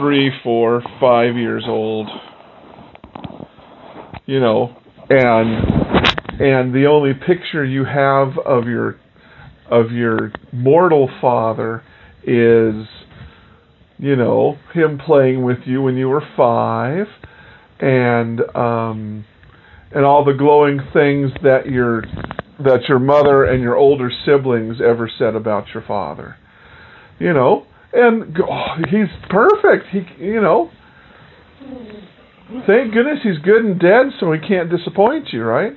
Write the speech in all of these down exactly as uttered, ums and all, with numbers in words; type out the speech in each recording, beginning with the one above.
three, four, five years old. You know, and and the only picture you have of your of your mortal father is, you know, him playing with you when you were five, and um, and all the glowing things that your that your mother and your older siblings ever said about your father. You know, and oh, he's perfect. He, you know, thank goodness he's good and dead, so he can't disappoint you, right?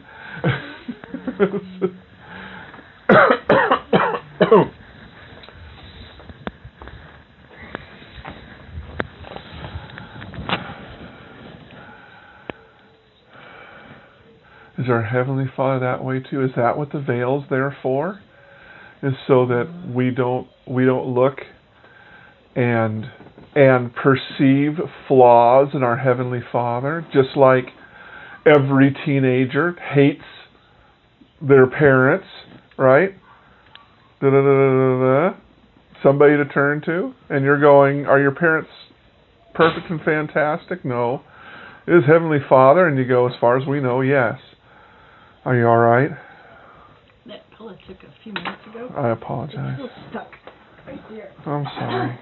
Is our Heavenly Father that way too? Is that what the veil's there for? Is so that we don't we don't look and and perceive flaws in our Heavenly Father, just like every teenager hates their parents, right? Da, da, da, da, da, da. Somebody to turn to, and you're going, are your parents perfect and fantastic? No. Is Heavenly Father? And you go, as far as we know, yes. Are you all right? That pillow took a few minutes ago. I apologize. It's still stuck right there. I'm sorry.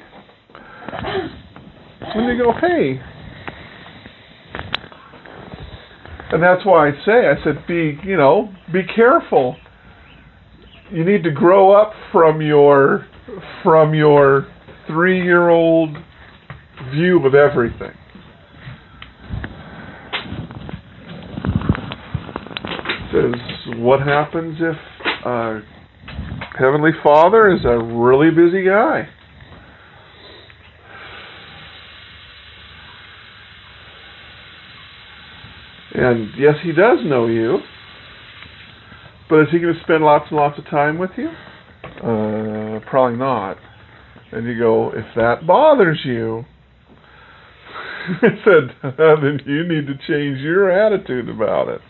When you go, hey. And that's why I say, I said, be, you know, be careful. You need to grow up from your, from your three-year-old view of everything. It says, what happens if uh, Heavenly Father is a really busy guy? And yes, he does know you, but is he going to spend lots and lots of time with you? Uh, probably not. And you go, if that bothers you, I said, then you need to change your attitude about it.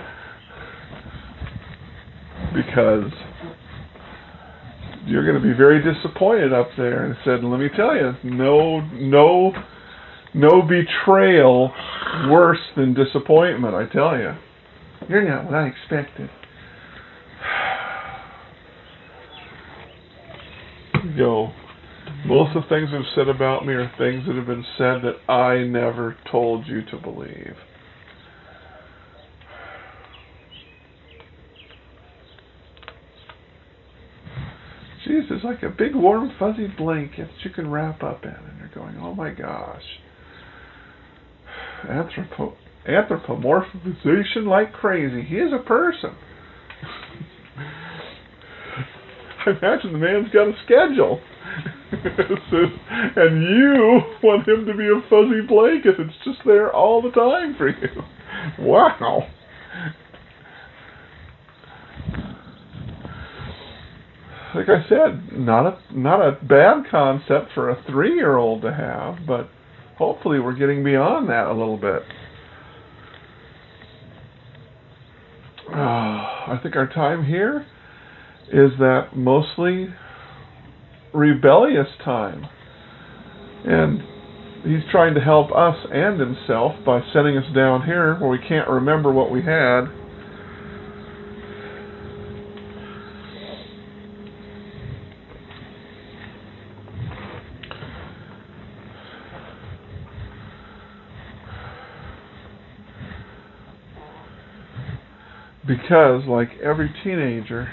Because you're going to be very disappointed up there. And said, let me tell you, no, no, no betrayal worse than disappointment. I tell you, you're not what I expected. You go, most of the things that have said about me are things that have been said that I never told you to believe. Jesus, like a big warm fuzzy blanket that you can wrap up in, and you're going, oh my gosh. Anthropo- anthropomorphization like crazy. He is a person. I imagine the man's got a schedule. And you want him to be a fuzzy blanket that's just there all the time for you. Wow. Like I said, not a not a bad concept for a three-year-old to have, but hopefully we're getting beyond that a little bit. Oh, I think our time here is that mostly rebellious time. And he's trying to help us and himself by sending us down here where we can't remember what we had. Because, like every teenager,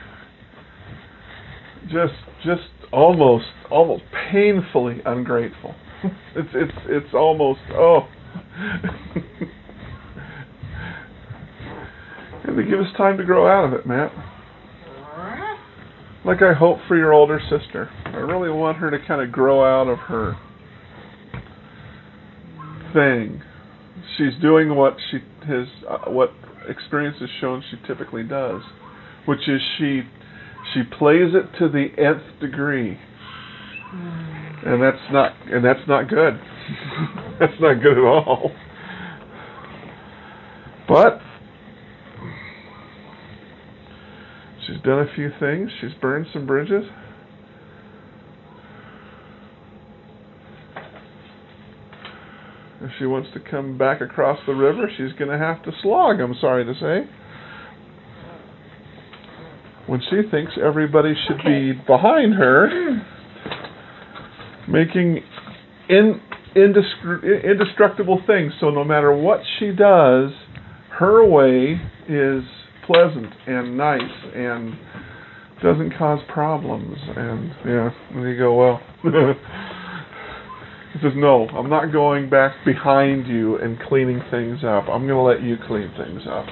just just almost almost painfully ungrateful. It's it's it's almost oh. And they give us time to grow out of it, Matt. Like I hope for your older sister. I really want her to kind of grow out of her thing. She's doing what she has, uh, what experience has shown she typically does, which is she she plays it to the nth degree, and that's not and that's not good. That's not good at all. But she's done a few things. She's burned some bridges. If she wants to come back across the river, she's going to have to slog, I'm sorry to say. When she thinks everybody should Okay. be behind her, making in, indescri- indestructible things. So no matter what she does, her way is pleasant and nice and doesn't cause problems. And yeah, and you go, well, he says, no, I'm not going back behind you and cleaning things up. I'm going to let you clean things up.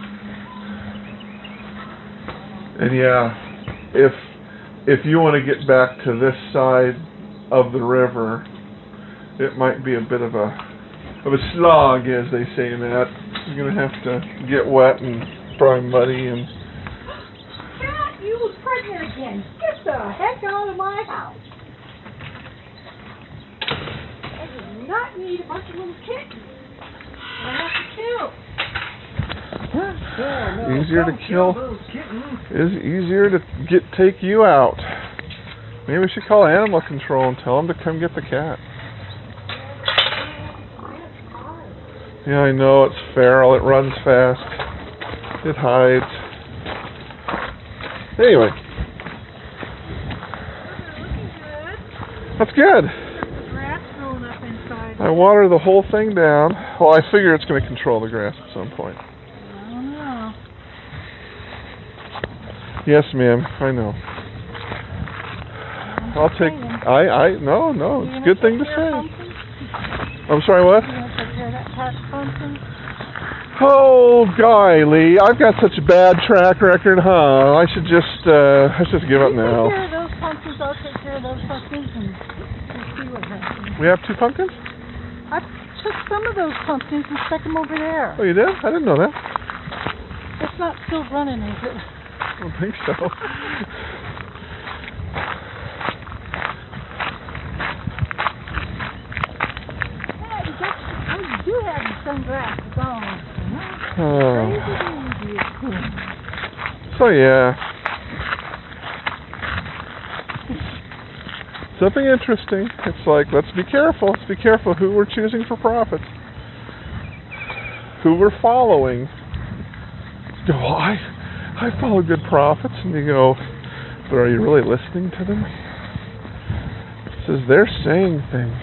And yeah, if if you want to get back to this side of the river, it might be a bit of a of a slog, as they say, Matt. You're going to have to get wet and probably muddy and. Cat, you was pregnant again. Get the heck out of my house. I do not need a bunch of little kittens. I have to kill. Easier to kill is easier to get take you out. Maybe we should call animal control and tell them to come get the cat. Yeah, I know, it's feral, it runs fast, it hides. Anyway. That's good. Grass growing up inside. I water the whole thing down. Well, I figure it's going to control the grass at some point. I don't know. Yes, ma'am, I know. I'll take, I, I, no, no, it's a good thing to say. I'm sorry, what? You gonna take care of that patch pumpkin? Oh, golly, I've got such a bad track record, huh? I should just, uh, I should just give up You now. take care of those pumpkins, I'll take care of those pumpkins, and we'll see what happens. We have two pumpkins? I took some of those pumpkins and stuck them over there. Oh, you did? I didn't know that. It's not still running, is it? I don't think so. Yeah, you got, oh, you do have your sunglasses on. Oh. Crazy daisy. So, yeah. Something interesting. It's like, let's be careful. Let's be careful who we're choosing for prophets. Who we're following. You go, well, I, I follow good prophets. And you go, but are you really listening to them? It says they're saying things.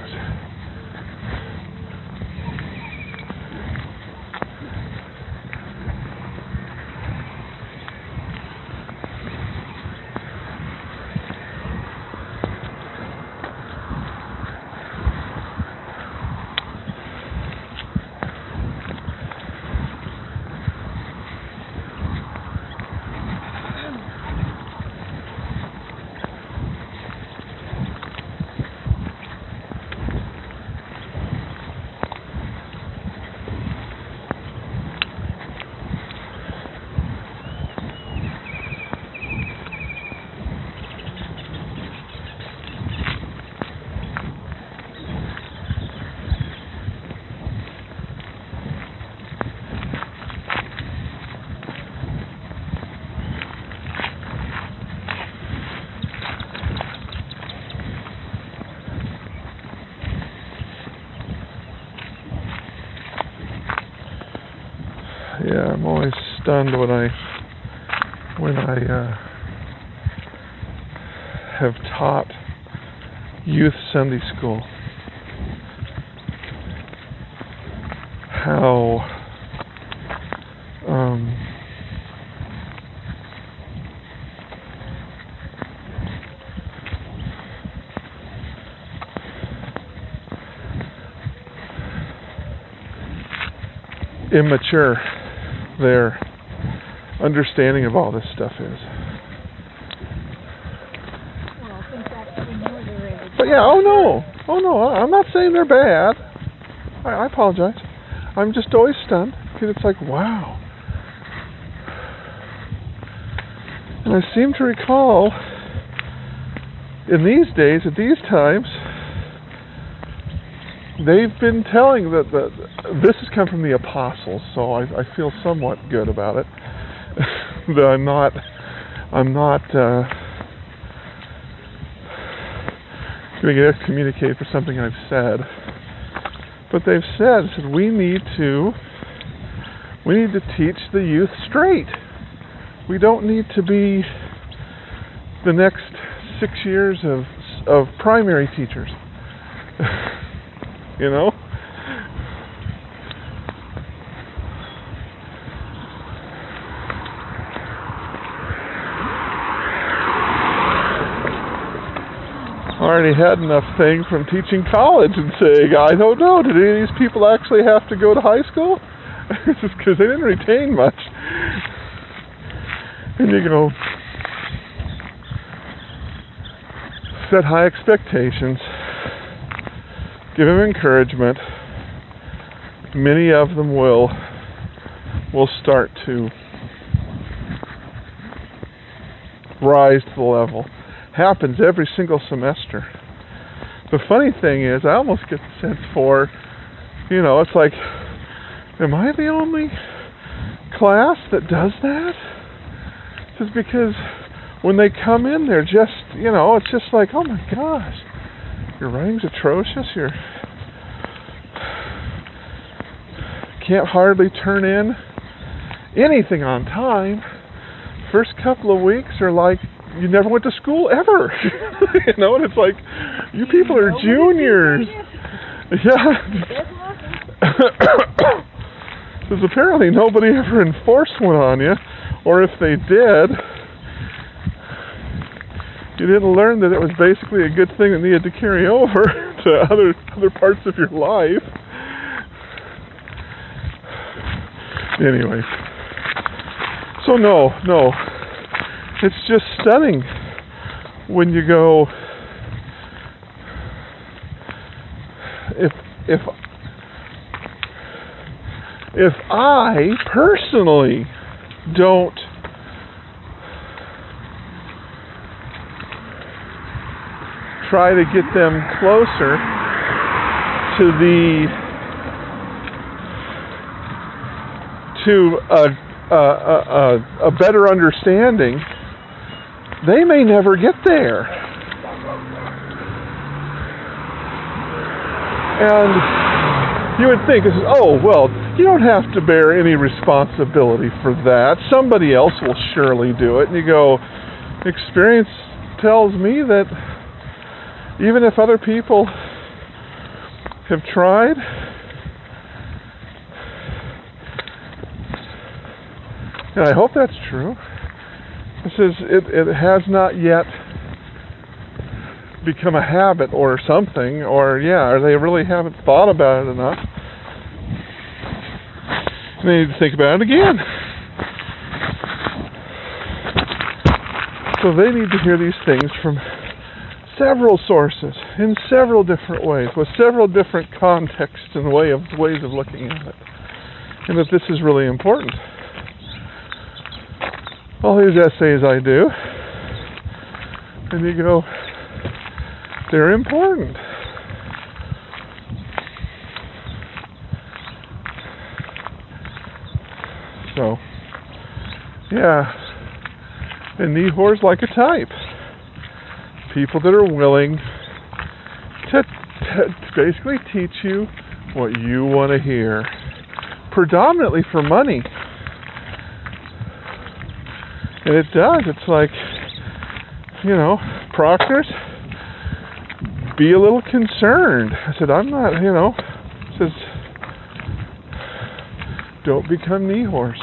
Yeah, I'm always stunned when I when I uh, have taught youth Sunday school how um, immature their understanding of all this stuff is. Well, I think that's when you're ready. But yeah, oh no, oh no, I'm not saying they're bad. I, I apologize. I'm just always stunned because it's like, wow. And I seem to recall in these days, at these times, they've been telling that the, this has come from the apostles, so I, I feel somewhat good about it. That I'm not, I'm not uh, going to get excommunicated for something I've said. But they've said, said we need to we need to teach the youth straight. We don't need to be the next six years of of primary teachers. You know? Already had enough thing from teaching college and saying, I don't know, did any of these people actually have to go to high school? It's just because they didn't retain much. And you go, set high expectations, give them encouragement. Many of them will will start to rise to the level. Happens every single semester. The funny thing is, I almost get the sense for, you know, it's like, am I the only class that does that? Just because when they come in, they're just, you know, it's just like, oh my gosh, your writing's atrocious. You're can't hardly turn in anything on time. First couple of weeks are like, you never went to school ever. You know, and it's like, you people are juniors. Yeah. Because apparently nobody ever enforced one on you, or if they did, you didn't learn that it was basically a good thing that needed to carry over to other other parts of your life. Anyway, so no, no. It's just stunning when you go, if if if I personally don't try to get them closer to the to a a, a, a better understanding, they may never get there. And you would think, oh, well, you don't have to bear any responsibility for that. Somebody else will surely do it. And you go, experience tells me that even if other people have tried, and I hope that's true, it says it, it has not yet become a habit or something, or yeah, or they really haven't thought about it enough. And they need to think about it again. So they need to hear these things from several sources, in several different ways, with several different contexts and way of ways of looking at it, and that this is really important. All these essays I do, and you go, they're important. So, yeah, and Nehor's like a type. People that are willing to, to basically teach you what you want to hear, predominantly for money. And it does. It's like, you know, proctors, be a little concerned. I said, I'm not, you know, it says, don't become Nehors.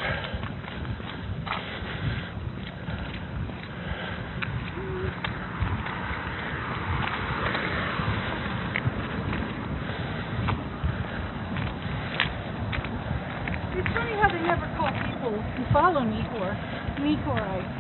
It's funny how they never call people who follow Nehor Nehorites.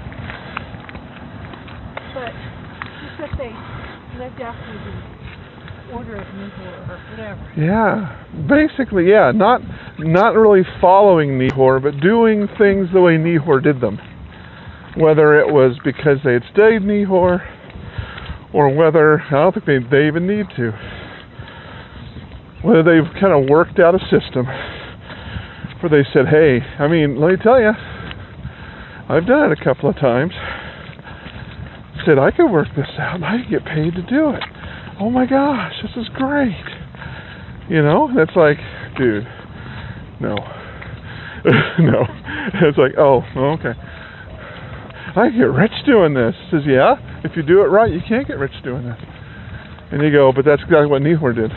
But just that they lived after the order of Nehor or whatever. Yeah, basically, yeah, not not really following Nehor, but doing things the way Nehor did them. Whether it was because they had studied Nehor, or whether, I don't think they, they even need to, whether they've kind of worked out a system where they said, hey, I mean, let me tell you, I've done it a couple of times. Said, I could work this out and I could get paid to do it. Oh my gosh, this is great. You know? And it's like, dude, no. No. It's like, oh, okay. I can get rich doing this. He says, yeah, if you do it right, you can't get rich doing this. And you go, but that's exactly what Nehor did.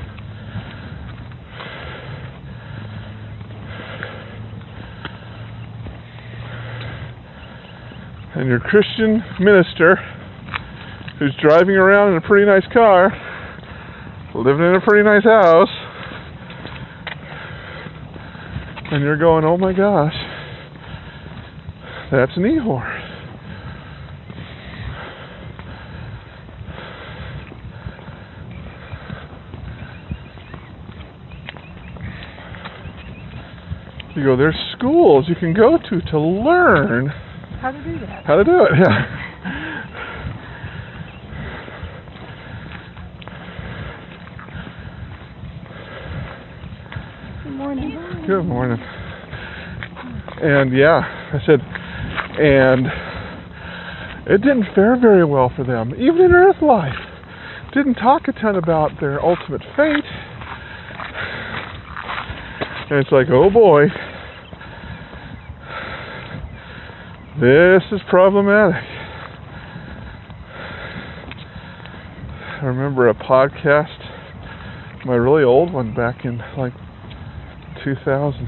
And your Christian minister, who's driving around in a pretty nice car, living in a pretty nice house, and you're going, oh my gosh, that's Nehor. You go, there's schools you can go to to learn how to do that. How to do it, yeah. Good morning. Good morning. And yeah, I said, and it didn't fare very well for them, even in earth life. Didn't talk a ton about their ultimate fate. And it's like, oh boy, this is problematic. I remember a podcast, my really old one back in like two thousand,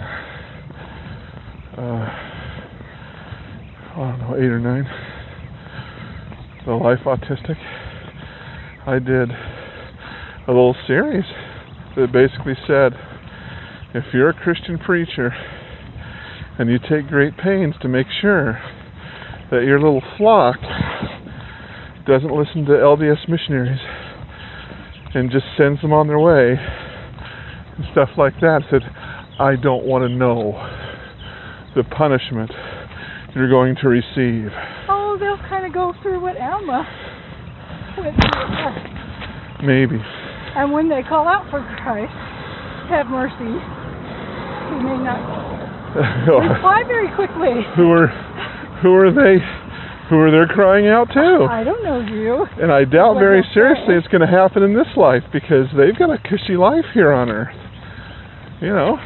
uh, I don't know, eight or nine, The Life Autistic. I did a little series that basically said, if you're a Christian preacher and you take great pains to make sure that your little flock doesn't listen to L D S missionaries and just sends them on their way and stuff like that, said, I don't want to know the punishment you're going to receive. Oh, they'll kind of go through what Alma went through. Maybe. And when they call out for Christ, have mercy, he may not reply very quickly. Who are, who are they? Who are they crying out to? I don't know you. And I doubt very seriously it's going to happen in this life, because they've got a cushy life here on earth. You know.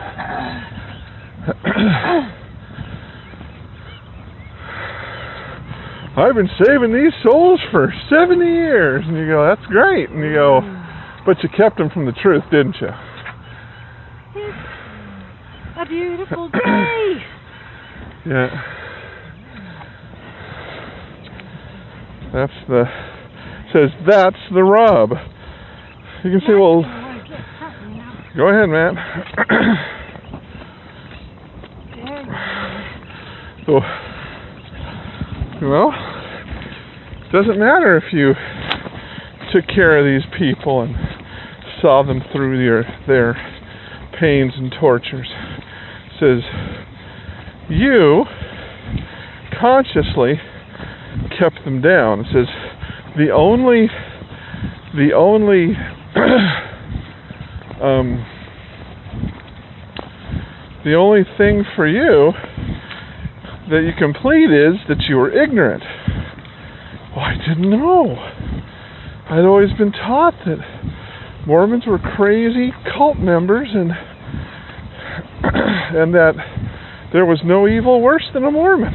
I've been saving these souls for seventy years. And you go, that's great. And you go, but you kept them from the truth, didn't you? It's a beautiful day. Yeah. That's the, says that's the rub. You can say, well, go ahead, Matt. So, well, it doesn't matter if you took care of these people and saw them through their, their pains and tortures. It says, you consciously kept them down. It says, the only, the only, um, the only thing for you that you complete is that you were ignorant. Well, I didn't know. I'd always been taught that Mormons were crazy cult members, and and that there was no evil worse than a Mormon.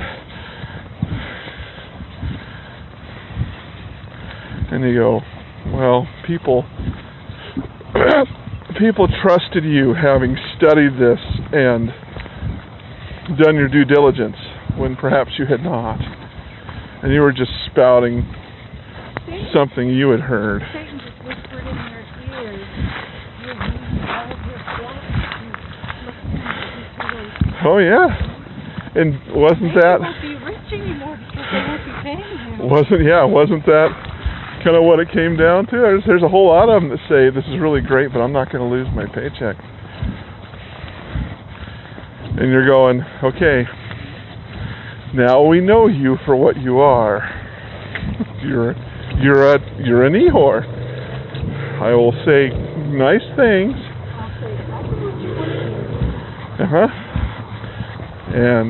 And you go, well, people people trusted you, having studied this and done your due diligence, when perhaps you had not. And you were just spouting Satan, something you had heard. Satan just whispered in their ears, you're losing all of your flock. Oh, yeah. And wasn't they that... They won't be rich anymore because they won't be paying him. Wasn't, yeah, wasn't that kind of what it came down to? There's, there's a whole lot of them that say, this is really great, but I'm not going to lose my paycheck. And you're going, okay, now we know you for what you are. You're you're a you're a Nehor. I will say nice things. I'll say exactly what you want to do. Uh huh. And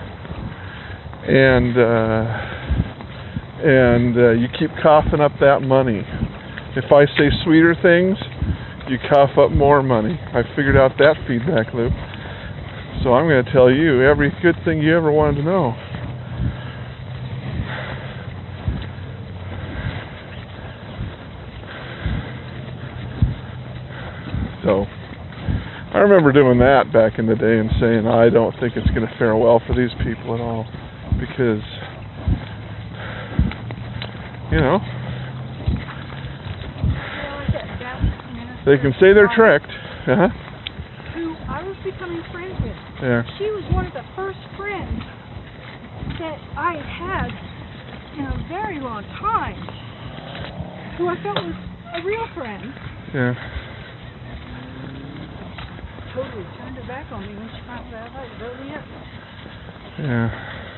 and uh, and uh, you keep coughing up that money. If I say sweeter things, you cough up more money. I figured out that feedback loop. So I'm going to tell you every good thing you ever wanted to know. So I remember doing that back in the day and saying, I don't think it's going to fare well for these people at all. Because, you know, they can say they're tricked. Uh-huh. Who I was becoming friends with. Yeah. She was one of the first friends that I had had in a very long time. Who I felt was a real friend. Yeah. Totally turned her back on me when she found out I was really it. Yeah.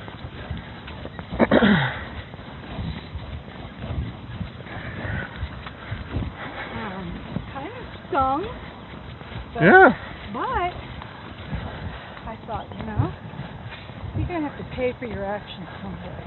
um, kind of stung. But, Yeah. But I thought, you know, you're going to have to pay for your actions someday.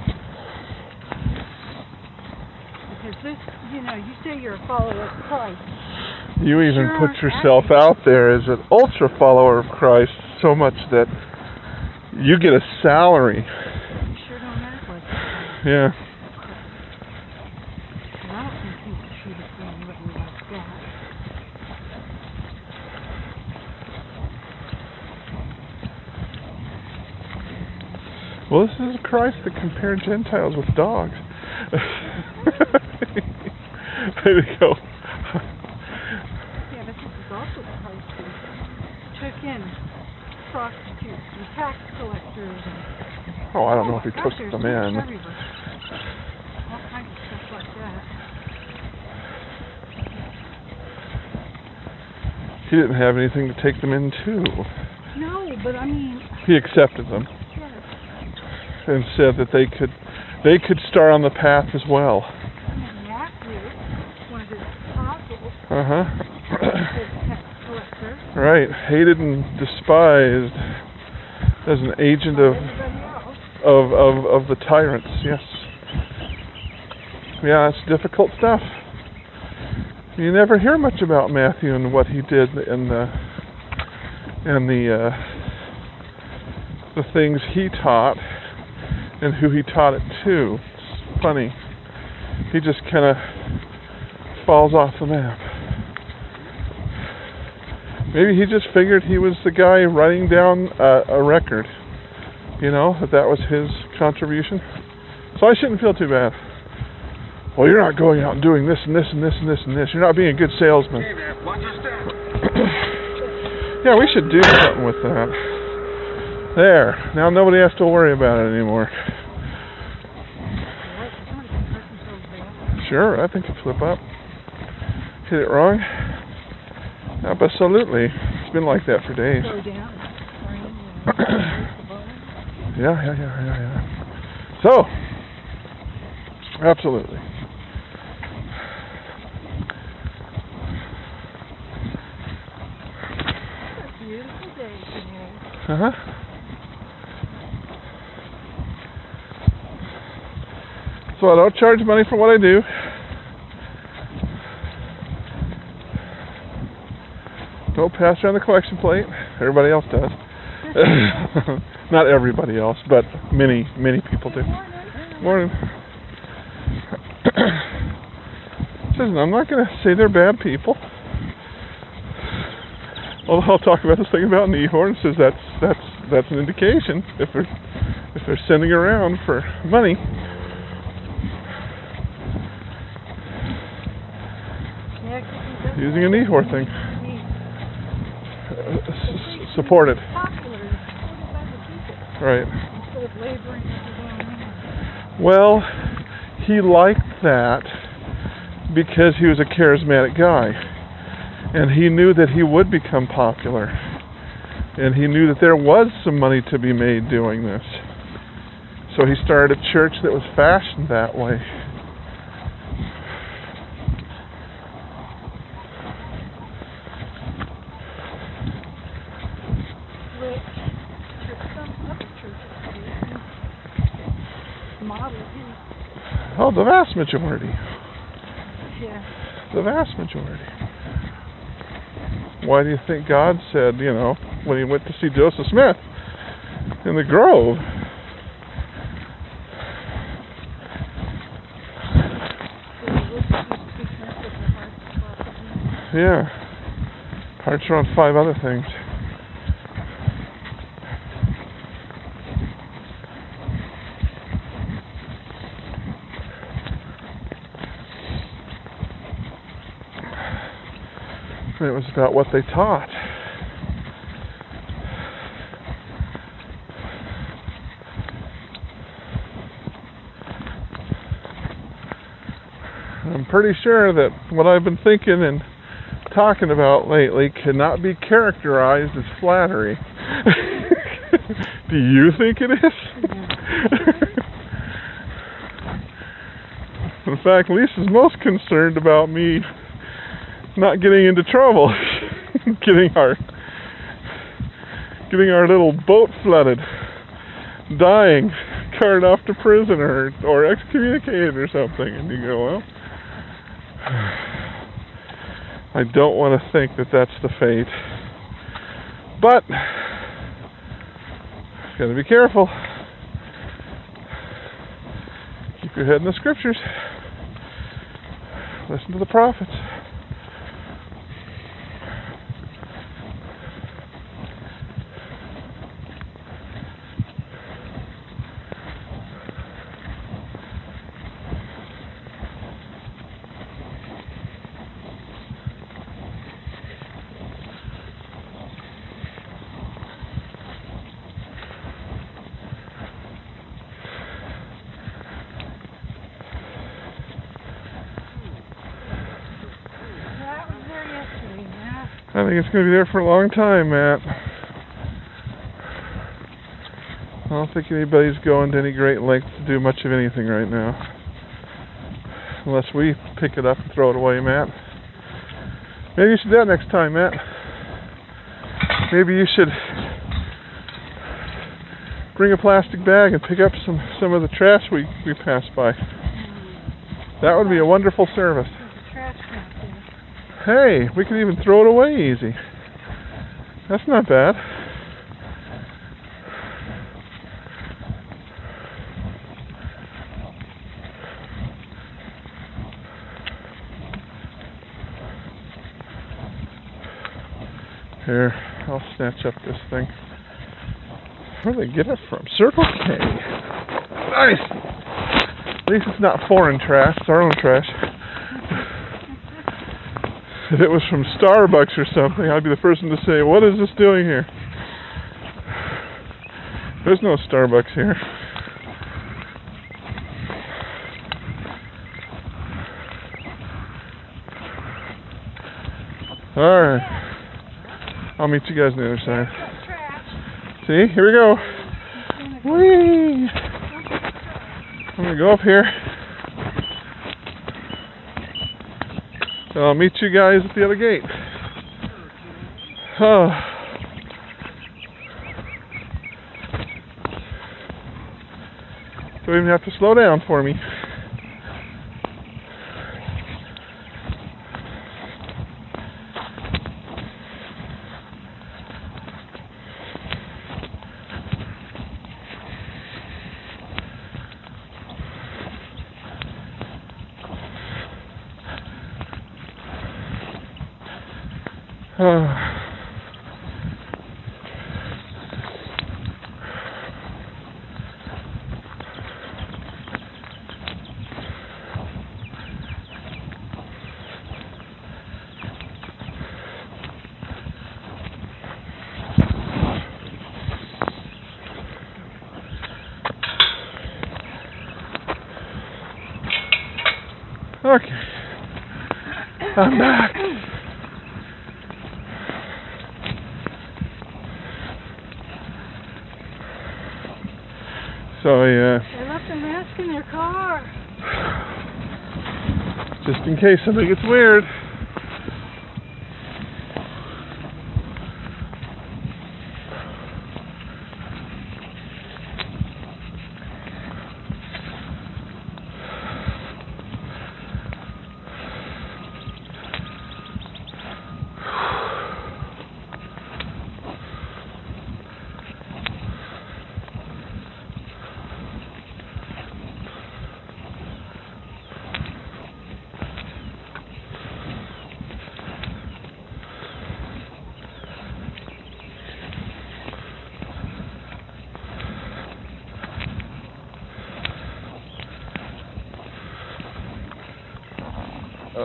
Because this, you know, you say you're a follower of Christ. You even sure put yourself acting. out there as an ultra follower of Christ so much that you get a salary. You sure don't act like that. Yeah. I don't think people should have done anybody like that. Well, this is Christ that compared Gentiles with dogs. There you go. Yeah, but this is also the Christ who took in prostitutes and tax collectors and Oh, I don't oh know if he gosh, took there's them so much in. everywhere. All kinds of stuff like that. He didn't have anything to take them into. No, but I mean, He accepted them yes. and said that they could they could start on the path as well. And Matthew, one of his apostles, Uh-huh. was a tax collector. Right. Hated and despised as an agent By of everybody else. of of of the tyrants. Yes. Yeah, it's difficult stuff. You never hear much about Matthew and what he did in the and the uh, the things he taught and who he taught it to. It's funny. He just kind of falls off the map. Maybe he just figured he was the guy writing down uh, a record. You know, that that was his contribution. So I shouldn't feel too bad. Well, you're not going out and doing this and this and this and this and this. You're not being a good salesman. Hey there, watch your step. Yeah, we should do something with that. There. Now nobody has to worry about it anymore. What? Somebody can hurt themselves bad. Sure, I think it's flip up. Hit it wrong? Absolutely. It's been like that for days. Go down, spring, and break the bone. Yeah, yeah, yeah, yeah, yeah. So, absolutely. It's a beautiful day today. Uh-huh. So I don't charge money for what I do. Don't pass around the collection plate. Everybody else does. Not everybody else, but many, many people do. Morning. Listen, I'm not going to say they're bad people. Although I'll talk about this thing about Nehor, says that's that's that's an indication if they're if they're sending around for money. Using a Nehor thing. Uh, s- supported. Right. Instead of laboring with his own hands. Well, he liked that because he was a charismatic guy. And he knew that he would become popular. And he knew that there was some money to be made doing this. So he started a church that was fashioned that way. Which some other churches do model his. Oh, the vast majority. Yeah. The vast majority. Why do you think God said, you know, when he went to see Joseph Smith in the grove? Yeah. Hearts are on five other things. And it was about what they taught. I'm pretty sure that what I've been thinking and talking about lately cannot be characterized as flattery. Do you think it is? In fact, Lisa's most concerned about me not getting into trouble, getting our getting our little boat flooded, dying, carried off to prison or or excommunicated or something. And you go, well, I don't want to think that that's the fate, but got to be careful. Keep your head in the scriptures. Listen to the prophets. I think it's going to be there for a long time, Matt. I don't think anybody's going to any great lengths to do much of anything right now. Unless we pick it up and throw it away, Matt. Maybe you should do that next time, Matt. Maybe you should bring a plastic bag and pick up some, some of the trash we, we pass by. That would be a wonderful service. Hey, we can even throw it away easy. That's not bad. Here, I'll snatch up this thing. Where do they get it from? Circle K. Nice! At least it's not foreign trash, it's our own trash. If it was from Starbucks or something, I'd be the person to say, what is this doing here? There's no Starbucks here. Alright. I'll meet you guys on the other side. See? Here we go. Whee! I'm going to go up here. I'll meet you guys at the other gate. Oh. Don't even have to slow down for me. Oh. Okay. I'm back. So, yeah. They left a mask in their car. Just in case something gets weird.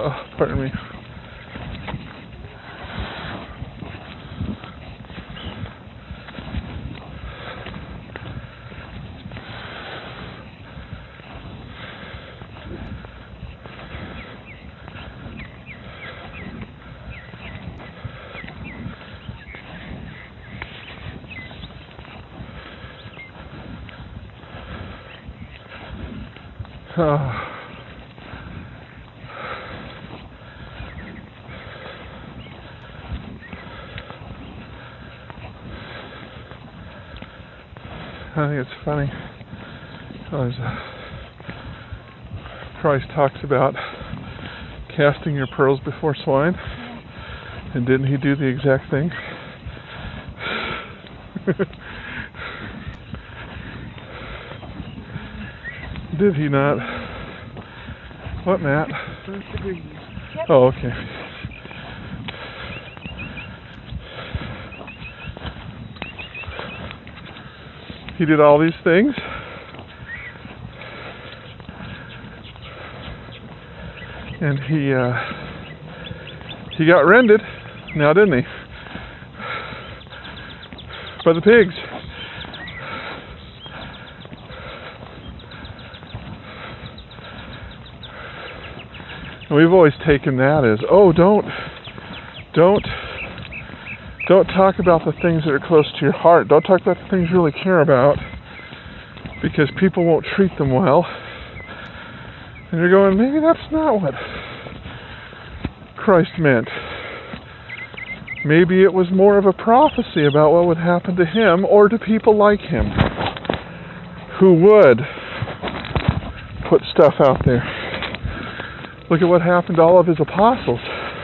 Oh, pardon me. Oh. I think it's funny because Christ talks about casting your pearls before swine, and didn't he do the exact thing? Did he not? What, Matt? First degree. Yep. Oh, okay. He did all these things. And he uh, he got rended, now didn't he? By the pigs. And we've always taken that as, oh, don't, don't, don't talk about the things that are close to your heart. Don't talk about the things you really care about, because people won't treat them well. And you're going, maybe that's not what Christ meant. Maybe it was more of a prophecy about what would happen to him or to people like him who would put stuff out there. Look at what happened to all of his apostles.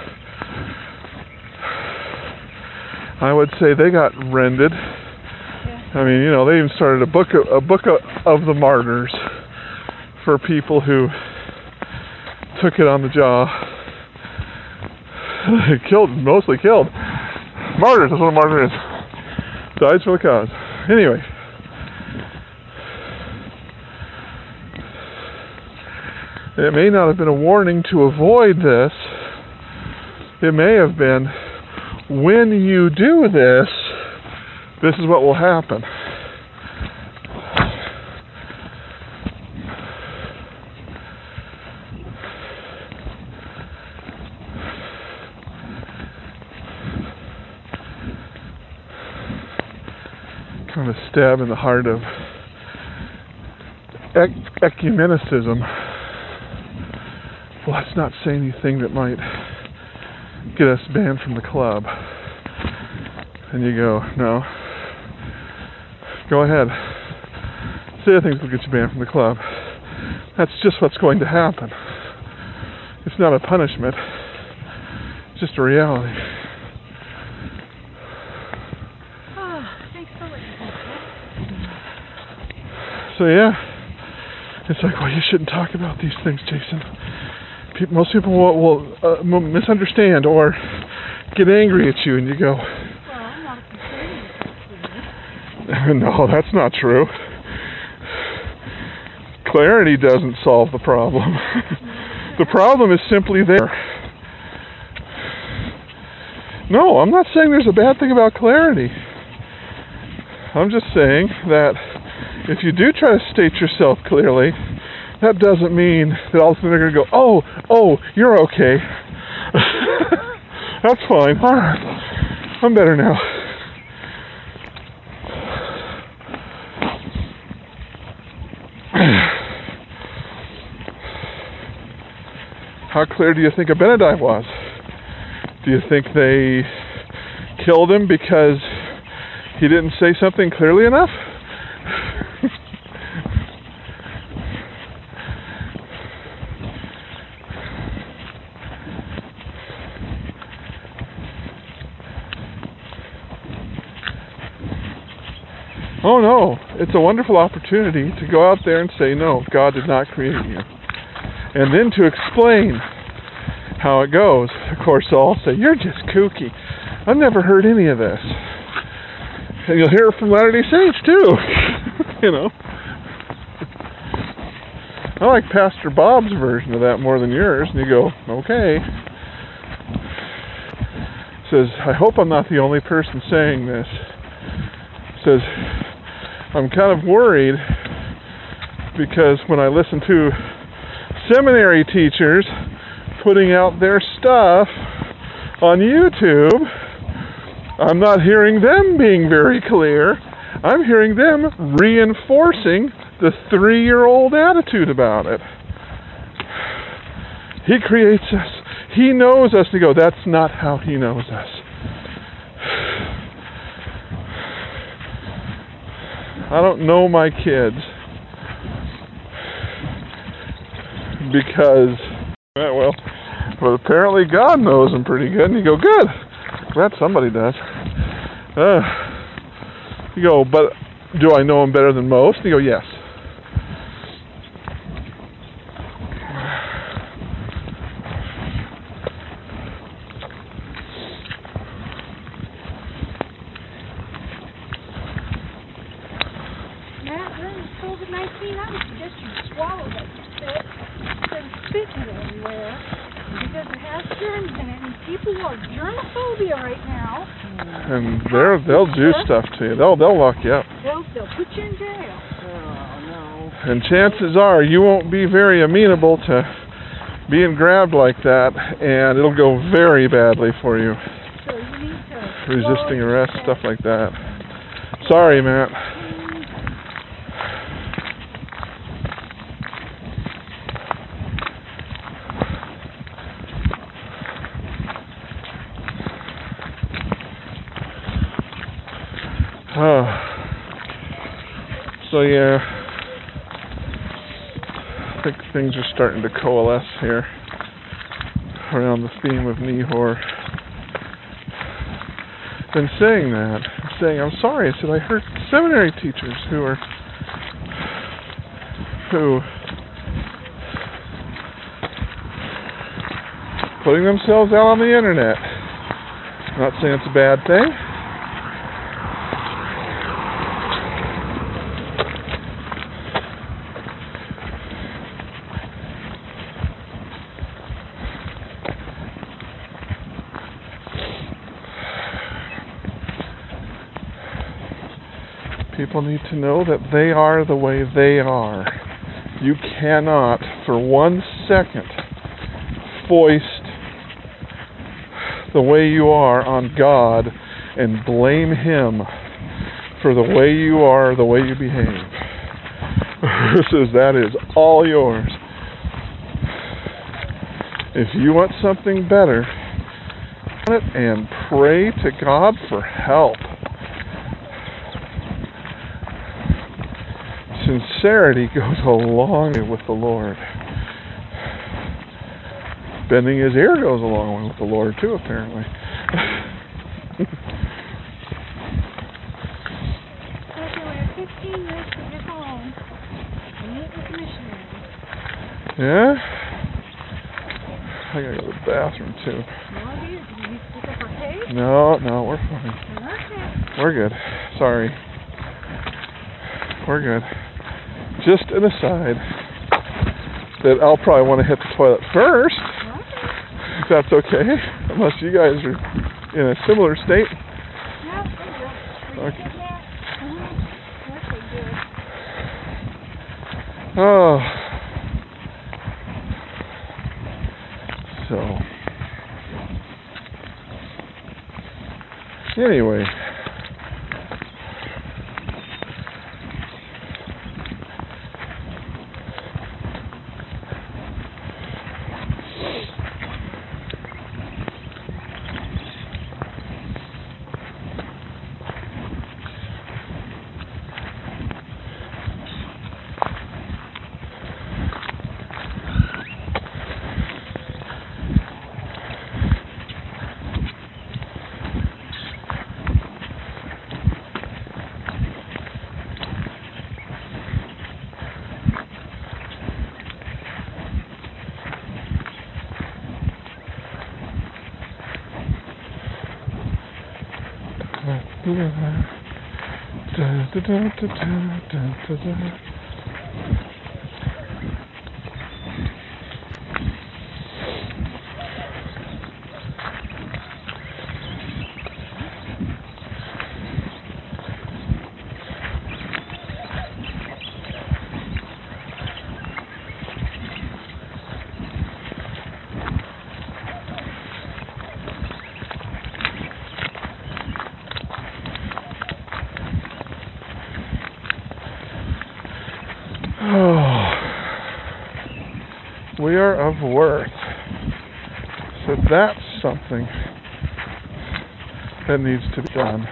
I would say they got rended. I mean, you know, they even started a book of, a book of, of the martyrs for people who took it on the jaw. Killed, mostly killed. Martyrs, that's what a martyr is. Dies for the cause. Anyway. It may not have been a warning to avoid this. It may have been, when you do this, this is what will happen. Kind of a stab in the heart of ec- ecumenicism. Well, let's not say anything that might get us banned from the club. And you go, no. Go ahead. Say the things that will get you banned from the club. That's just what's going to happen. It's not a punishment. It's just a reality. Oh, thanks for what you did. So yeah, it's like, well, you shouldn't talk about these things, Jason. People, most people will, will uh, misunderstand or get angry at you, and you go, well, I'm not a conservative. no, that's not true. Clarity doesn't solve the problem. The problem is simply there. No, I'm not saying there's a bad thing about clarity. I'm just saying that if you do try to state yourself clearly, that doesn't mean that all of a sudden they're going to go, oh, oh, you're okay. That's fine. All right. I'm better now. How clear do you think Abinadi was? Do you think they killed him because he didn't say something clearly enough? Oh no, it's a wonderful opportunity to go out there and say, no, God did not create you. And then to explain how it goes. Of course, they'll all say, you're just kooky. I've never heard any of this. And you'll hear it from Latter-day Saints too. You know. I like Pastor Bob's version of that more than yours. And you go, okay. Says, I hope I'm not the only person saying this. Says, I'm kind of worried because when I listen to seminary teachers putting out their stuff on YouTube, I'm not hearing them being very clear. I'm hearing them reinforcing the three-year-old attitude about it. He creates us. He knows us. And you go, that's not how he knows us. I don't know my kids because, well, well, apparently God knows them pretty good. And you go, good. Glad somebody does. Uh, you go, but do I know them better than most? And you go, yes. Matt, during COVID nineteen, I would suggest you swallow that spit instead of spitting it everywhere because it has germs in it, and people are germophobia right now. And they're, they'll do stuff to you. They'll they'll lock you up. They'll, they'll put you in jail. Oh, no. And chances are you won't be very amenable to being grabbed like that, and it'll go very badly for you. So you need to Resisting swallow arrest, that. stuff like that. Sorry, Matt. Oh. So yeah, I think things are starting to coalesce here around the theme of Nehor. Been saying that, saying I'm sorry. I said I heard seminary teachers who are who putting themselves out on the internet. Not saying it's a bad thing. People need to know that they are the way they are. You cannot, for one second, foist the way you are on God and blame Him for the way you are, the way you behave. Says that is all yours. If you want something better, and pray to God for help. Sincerity goes a long way with the Lord. Bending his ear goes a long way with the Lord too, apparently. Okay, we have fifteen minutes to get home and meet with the missionary. Yeah? I gotta go to the bathroom too. Well, do you, do you need to pick up our case? No, no, we're fine. Okay. We're good. Sorry. We're good. Just an aside that I'll probably want to hit the toilet first, Okay. if that's okay, unless you guys are in a similar state. Yeah, we're good. Are you Okay. getting that? Mm-hmm. Okay, good. Oh. So. Anyway. Da, da, da, da, da, da, da. we are of worth. So that's something that needs to be done.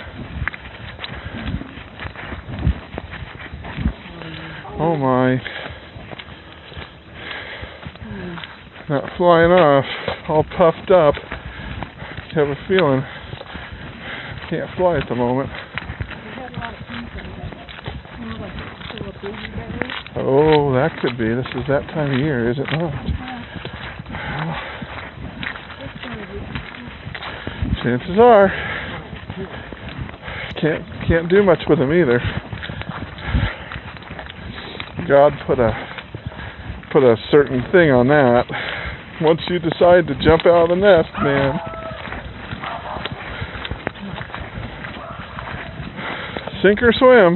Oh my. Not flying off, all puffed up. I have a feeling can't fly at the moment. Oh, that could be. This is that time of year, is it not? Chances are, can't can't do much with them either. God put a put a certain thing on that. Once you decide to jump out of the nest, man, sink or swim.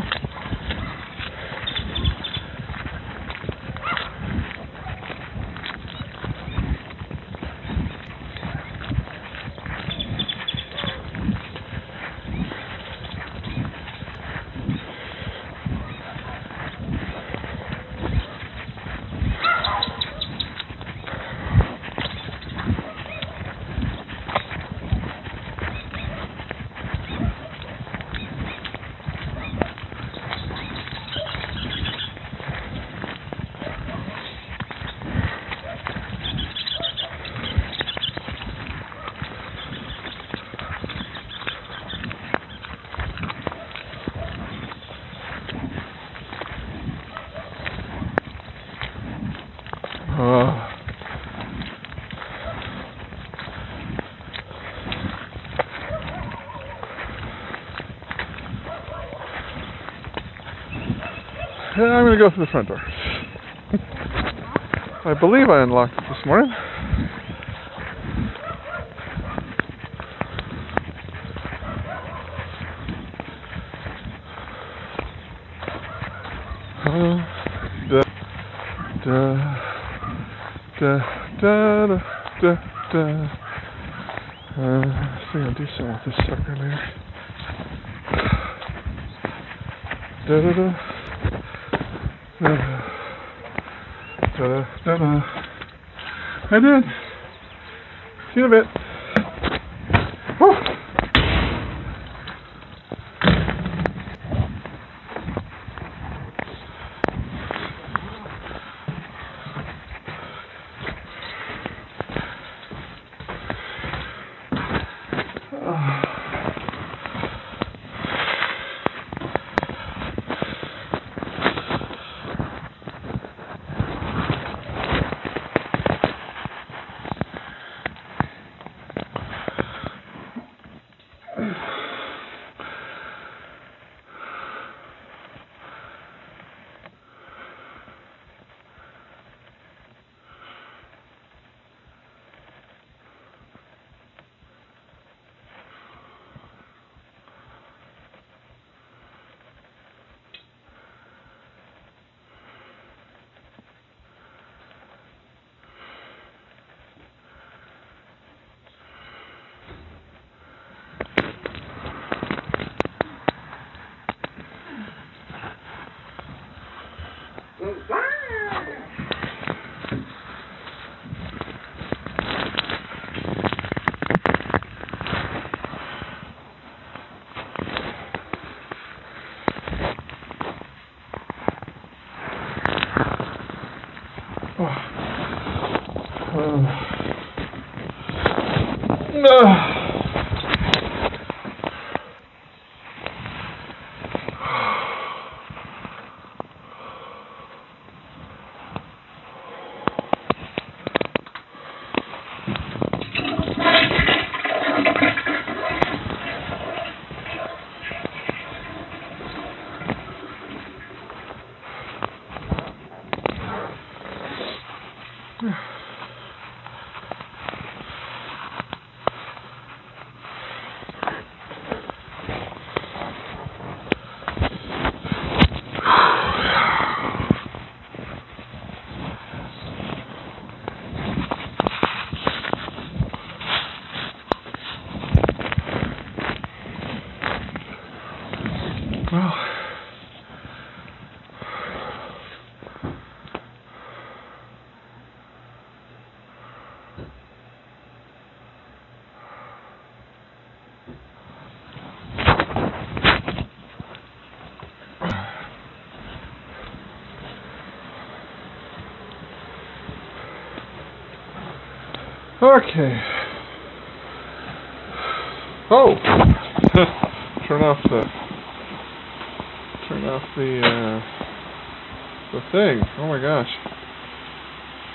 Uh, I'm going to go through the front door. I believe I unlocked it this morning. Uh, da, da, da, da, da, da, da. Uh, I think I'll do something with this sucker later. Da da da. Da da da da. I did. See you in a bit. Whew. Okay. Oh! Turn off the... Turn off the, uh... the thing. Oh my gosh.